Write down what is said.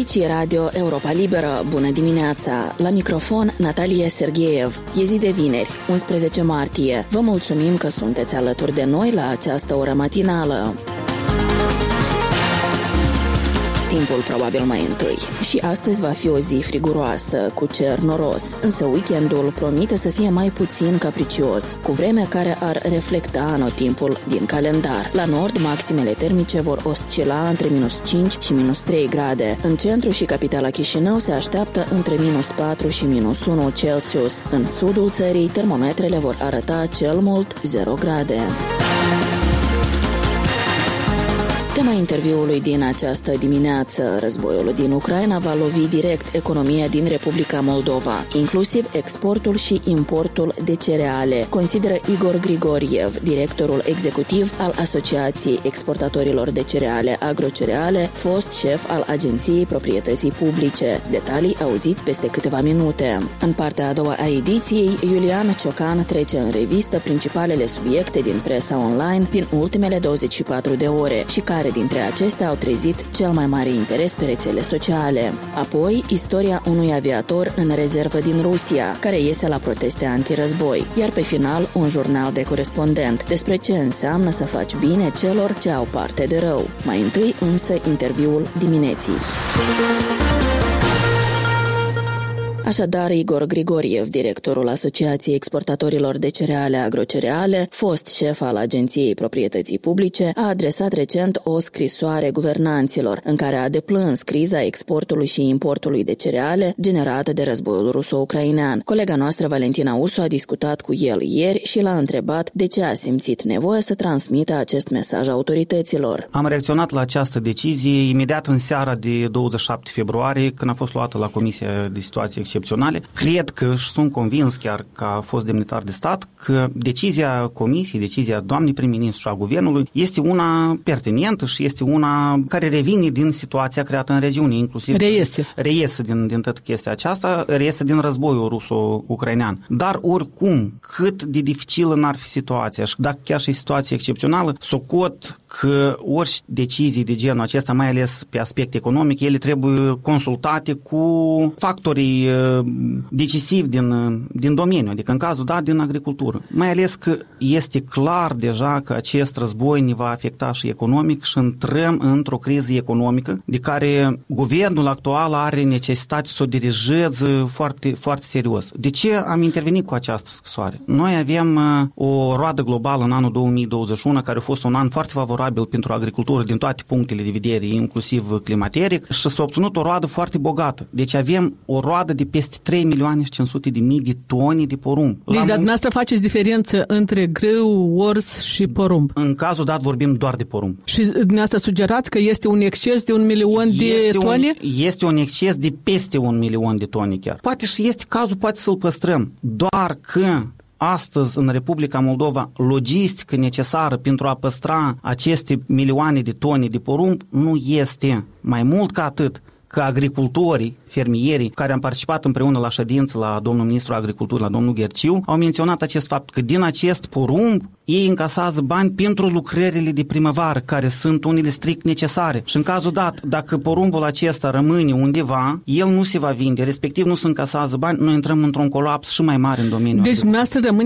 Aici e Radio Europa Liberă. Bună dimineața! La microfon Natalia Sergeev. E zi de vineri, 11 martie. Vă mulțumim că sunteți alături de noi la această oră matinală. Timpul probabil mai întâi. Și astăzi va fi o zi friguroasă, cu cer noros, însă weekendul promite să fie mai puțin capricios, cu vreme care ar reflecta anotimpul din calendar. La nord, maximele termice vor oscila între minus 5 și minus 3 grade. În centru și capitala Chișinău se așteaptă între minus 4 și minus 1 Celsius. În sudul țării, termometrele vor arăta cel mult 0 grade. Tema interviului din această dimineață: războiul din Ucraina va lovi direct economia din Republica Moldova, inclusiv exportul și importul de cereale, consideră Igor Grigoriev, directorul executiv al Asociației Exportatorilor de Cereale Agrocereale, fost șef al Agenției Proprietății Publice. Detalii auziți peste câteva minute. În partea a doua a ediției, Iulian Ciocan trece în revistă principalele subiecte din presa online din ultimele 24 de ore și care dintre acestea au trezit cel mai mare interes pe rețele sociale. Apoi, istoria unui aviator în rezervă din Rusia, care iese la proteste antirăzboi. Iar pe final, un jurnal de corespondent despre ce înseamnă să faci bine celor ce au parte de rău. Mai întâi, însă, interviul dimineții. Așadar, Igor Grigoriev, directorul Asociației Exportatorilor de Cereale Agrocereale, fost șef al Agenției Proprietății Publice, a adresat recent o scrisoare guvernanților în care a deplâns criza exportului și importului de cereale generată de războiul ruso-ucrainean. Colega noastră, Valentina Ursu, a discutat cu el ieri și l-a întrebat de ce a simțit nevoia să transmită acest mesaj autorităților. Am reacționat la această decizie imediat în seara de 27 februarie, când a fost luată la Comisia de Situații Excepționale. Cred că și sunt convins, chiar că a fost demnitar de stat, că decizia Comisiei, decizia doamnei prim-ministru și a Guvernului este una pertinentă și este una care revine din situația creată în regiune, inclusiv reiese din toată chestia aceasta, reiese din războiul ruso-ucrainean. Dar oricum, cât de dificilă n-ar fi situația și dacă chiar și situația excepțională, socot că orice decizii de genul acesta, mai ales pe aspect economic, ele trebuie consultate cu factorii decisivi din domeniu, adică în cazul dat din agricultură. Mai ales că este clar deja că acest război ne va afecta și economic și intrăm într-o criză economică de care guvernul actual are necesitate să o dirigeze foarte, foarte serios. De ce am intervenit cu această scrisoare? Noi avem o roadă globală în anul 2021, care a fost un an foarte favorabil pentru agricultură din toate punctele de vedere, inclusiv climateric, și s-a obținut o roadă foarte bogată. Deci avem o roadă de peste 3.500.000 de tone de porumb. Deci, dar dumneavoastră faceți diferență între grâu, ors și porumb. În cazul dat vorbim doar de porumb. Și dumneavoastră sugerați că este un exces de 1 milion de tone? Este un exces de peste 1 milion de tone chiar. Poate și este cazul, poate să-l păstrăm. Doar că astăzi, în Republica Moldova, logistică necesară pentru a păstra aceste milioane de tone de porumb nu este. Mai mult ca atât, că agricultorii, fermierii, care am participat împreună la ședință la domnul ministru agriculturii, la domnul Gherciu, au menționat acest fapt, că din acest porumb ei încasează bani pentru lucrările de primăvară, care sunt unele strict necesare. Și în cazul dat, dacă porumbul acesta rămâne undeva, el nu se va vinde, respectiv nu se încasează bani, noi intrăm într-un colaps și mai mare în domeniul. Deci dumneavoastră